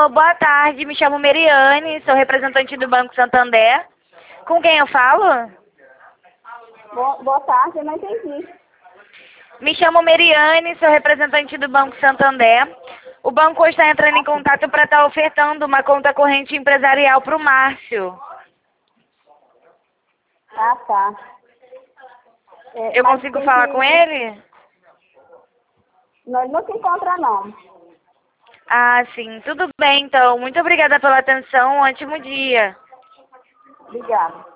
Alô, boa tarde. Me chamo Meriane, sou representante do Banco Santander. Com quem eu falo? Boa tarde, eu não entendi. Me chamo Meriane, sou representante do Banco Santander. O banco está entrando em contato para estar ofertando uma conta corrente empresarial para o Márcio. Ah, tá. Eu consigo falar com ele? Nós não se encontra, não. Ah, sim. Tudo bem, então. Muito obrigada pela atenção. Um ótimo dia. Obrigada.